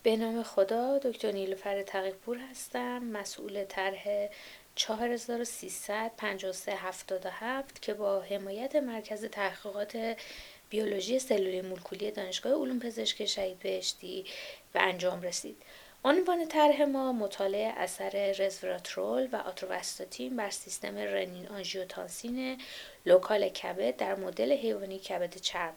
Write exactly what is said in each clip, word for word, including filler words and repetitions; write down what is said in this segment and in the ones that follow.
به نام خدا. دکتر نیلوفر تقی‌پور هستم، مسئول طرح چهار هزار و سیصد و پنجاه و سه هفتاد و هفت که با حمایت مرکز تحقیقات بیولوژی سلولی مولکولی دانشگاه علوم پزشکی شهید بهشتی به انجام رسید. عنوان طرح ما مطالعه اثر رزوراترول و آتروواستاتین بر سیستم رنین آنژیوتانسین لوکال کبد در مدل حیوانی کبد چرب.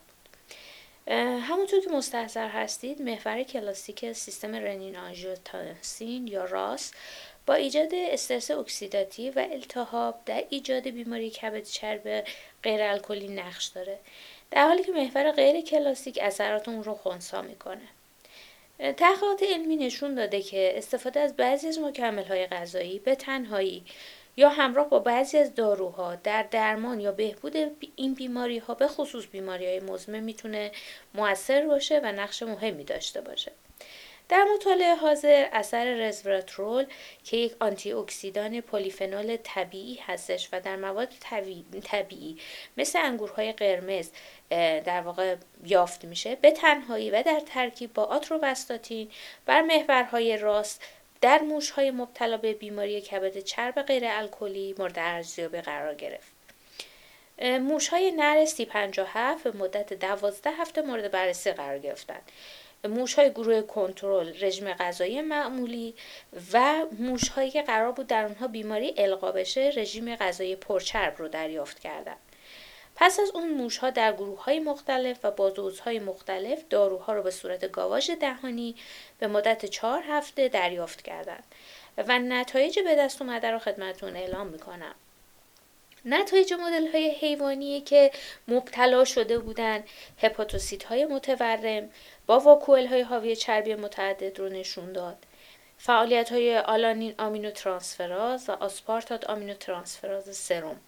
همونطور که مستحضر هستید، محور کلاسیک سیستم رنین آنژیوتانسین یا راس با ایجاد استرس اکسیداتیو و التهاب در ایجاد بیماری کبد چرب غیر الکلی نقش داره، در حالی که محور غیر کلاسیک اثرات اون رو خنثی میکنه. تحقیقات علمی نشون داده که استفاده از بعضی از مکمل‌های غذایی به تنهایی یا همراه با بعضی از داروها در درمان یا بهبود این بیماری‌ها، به خصوص بیماری‌های مزمن، میتونه مؤثر باشه و نقش مهمی داشته باشه. در مطالعه حاضر اثر رزوراترول که یک آنتی اکسیدان پلیفنول طبیعی هستش و در مواد طبیعی مثل انگورهای قرمز در واقع یافت میشه، به تنهایی و در ترکیب با آتروواستاتین بر محورهای راست در موش‌های مبتلا به بیماری کبد چرب غیر الکلی مورد ارزیابی قرار گرفت. موش‌های نر سی پنجاه و هفت به مدت دوازده هفته مورد بررسی قرار گرفتند. موش‌های گروه کنترل رژیم غذایی معمولی و موش‌هایی که قرار بود در اونها بیماری القا بشه رژیم غذایی پرچرب رو دریافت کردند. پس از اون موش‌ها در گروه‌های مختلف و با دوزهای مختلف داروها رو به صورت گاواژ دهانی به مدت چهار هفته دریافت کردند و نتایج به دست اومده رو خدمتتون اعلام میکنم. نتایج مدل‌های حیوانی که مبتلا شده بودند هپاتوسیت‌های متورم با واکوئل‌های حاوی چربی متعدد رو نشون داد. فعالیت‌های آلانین آمینوترانسفراز و آسپارتات آمینوترانسفراز سرم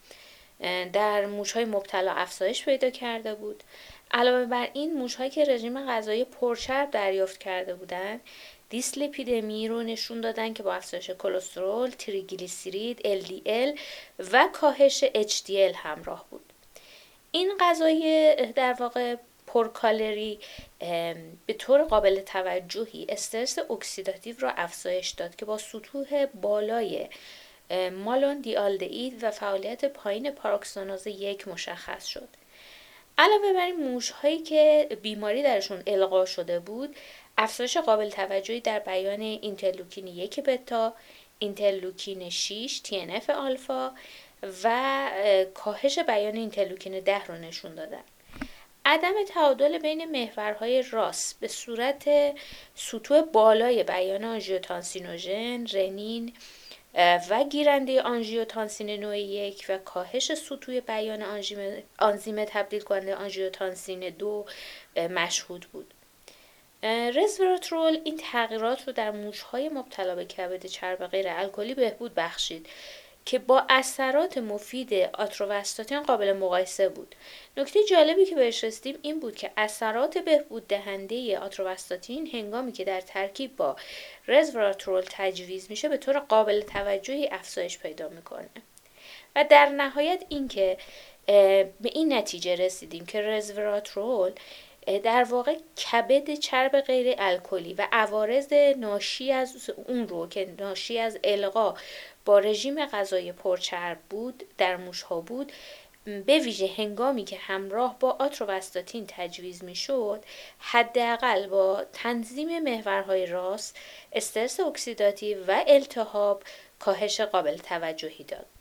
در موش‌های مبتلا افزایش پیدا کرده بود. علاوه بر این، موش‌هایی که رژیم غذایی پرچرب دریافت کرده بودند دیسلیپیدمی رو نشون دادن که با افزایش کلسترول، تریگلیسیرید، ال دی ال و کاهش اچ دی ال همراه بود. این غذای در واقع پرکالری به طور قابل توجهی استرس اکسیداتیو را افزایش داد که با سطوح بالای مالون دیالدهید و فعالیت پایین پاراکسیناز یک مشخص شد. علاوه بر این، موش‌هایی که بیماری درشون القا شده بود افزایش قابل توجهی در بیان اینترلوکین یک بتا، اینترلوکین شش، تی ان اف آلفا و کاهش بیان اینترلوکین ده رو نشون دادن. عدم تعادل بین محورهای راس به صورت سطوح بالای بیان آنژیوتانسینوژن، رنین و گیرنده آنژیوتانسین نوع یک و کاهش سطوح بیان آنزیم تبدیل کننده آنژیوتانسین دو مشهود بود. رزوراترول این تغییرات رو در موش‌های مبتلا به کبد چرب غیر الکلی بهبود بخشید که با اثرات مفید آتروواستاتین قابل مقایسه بود. نکته جالبی که بهش رسیدیم این بود که اثرات بهبود دهنده آتروواستاتین هنگامی که در ترکیب با رزوراترول تجویز میشه به طور قابل توجهی افزایش پیدا میکنه و در نهایت این که به این نتیجه رسیدیم که رزوراترول در واقع کبد چرب غیر الکلی و عوارض ناشی از اون رو که ناشی از القا با رژیم غذایی پرچرب بود در موش‌ها بود، به ویژه هنگامی که همراه با آتروواستاتین تجویز میشد، حداقل با تنظیم محورهای راس، استرس اکسیداتیو و التهاب کاهش قابل توجهی داد.